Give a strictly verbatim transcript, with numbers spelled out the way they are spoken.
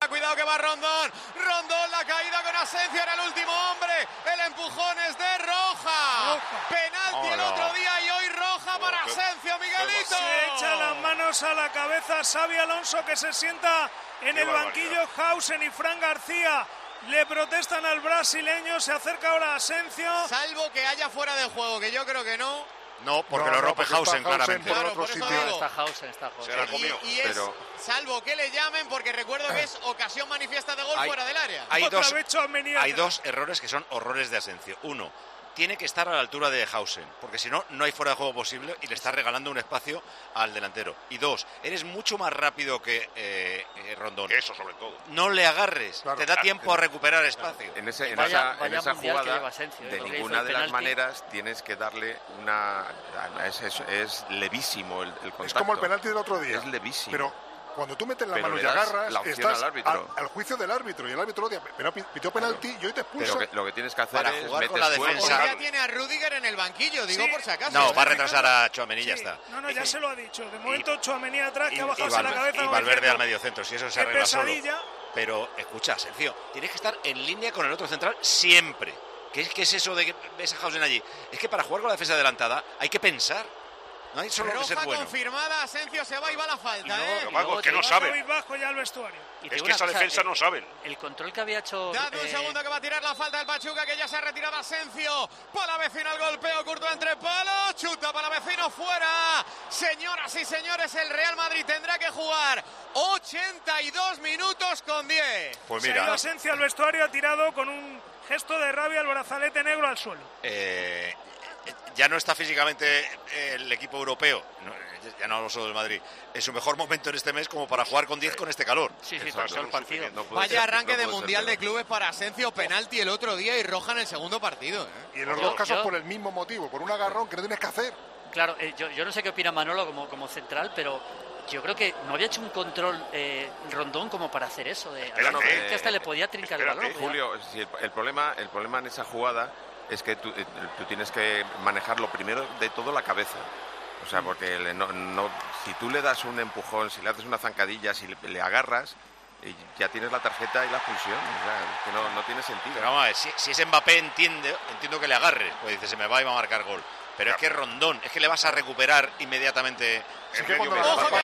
cuidado que va Rondón. Rondón, la caída con Asensio, era el último hombre. El empujón es de Roja. Roja. Penalti oh, el otro no. día y hoy roja oh, para Asensio, Miguelito. Se echa las manos a la cabeza Xabi Alonso, que se sienta en Qué el banquillo. Hausen y Fran García le protestan al brasileño. Se acerca ahora Asensio. Salvo que haya fuera de juego, que yo creo que no. No, porque no, lo rompe no, Hausen, claramente. Por claro, otro por sitio. digo, está Hausen, está Hausen. Se la comió. Y, y es, pero... salvo que le llamen, porque recuerdo que es ocasión manifiesta de gol hay, fuera del área. Hay dos, hay dos errores que son horrores de Asensio. Uno, tiene que estar a la altura de Hausen, porque si no, no hay fuera de juego posible y le está regalando un espacio al delantero. Y dos, eres mucho más rápido que eh, eh, Rondón. Eso sobre todo. No le agarres, claro, te da claro, tiempo claro, a recuperar espacio. En, ese, en vaya, esa, vaya en esa jugada, Asensio, de ¿eh? ninguna de las penalti. maneras tienes que darle una... Es, es, es levísimo el, el contacto. Es como el penalti del otro día. Es levísimo. Pero cuando tú metes la Pero mano y le das agarras, la opción estás al árbitro. Al, al juicio del árbitro. Y el árbitro odia, pero pitió penalti y hoy te expulsa. Pero que, lo que tienes que hacer Para es jugar metes con la fuego. defensa. Hoy ya tiene a Rudiger en el banquillo, digo sí. por si acaso. No, ¿eh? va a retrasar a Tchouaméni, ya sí. está. No, no, ya y, se lo ha dicho. De momento Tchouaméni atrás, y, que ha bajado y Valverde, la cabeza. y Valverde al medio centro, si eso se arregla solo. Pero, escucha, Sergio, tienes que estar en línea con el otro central siempre. ¿Qué es, qué es eso de que ves a Hausen allí? Es que para jugar con la defensa adelantada hay que pensar. No hay solo que ser Roja bueno. confirmada, Asensio se va y va la falta, no, ¿eh? No, Paco, es que no saben. Bajo ya al vestuario. Es que esa defensa el, no saben. El control que había hecho... Dame un eh... segundo que va a tirar la falta del Pachuca, que ya se ha retirado Asensio. Para vecino el golpeo, Courtois entre palos. Chuta para vecino fuera. Señoras y señores, el Real Madrid tendrá que jugar ochenta y dos minutos con diez. Pues mira. Se ha ido Asensio al vestuario, ha tirado con un gesto de rabia el brazalete negro al suelo. Eh... Ya no está físicamente el equipo europeo, no, ya no hablo solo del Madrid, en su mejor momento en este mes como para jugar con diez con este calor. Sí, sí, por eso el partido. No Vaya ser, arranque no de Mundial de Clubes para Asensio, penalti el otro día y roja en el segundo partido. ¿eh? Y en los yo, dos casos yo... por el mismo motivo, por un agarrón que no tienes que hacer. Claro, eh, yo, yo no sé qué opina Manolo como, como central, pero yo creo que no había hecho un control eh, Rondón como para hacer eso. De, Espérate, no, eh, que hasta le podía trincar espérate, el balón. Julio, si el, el, problema, el problema en esa jugada es que tú, tú tienes que manejar lo primero de todo la cabeza. O sea, porque le, no, no, si tú le das un empujón, si le haces una zancadilla, si le, le agarras, ya tienes la tarjeta y la expulsión. O sea, que no, no tiene sentido. Pero vamos a ver, si, si es Mbappé, entiende, entiendo que le agarre. Pues dice, se me va y va a marcar gol. Pero es que Rondón, es que le vas a recuperar inmediatamente. Es que cuando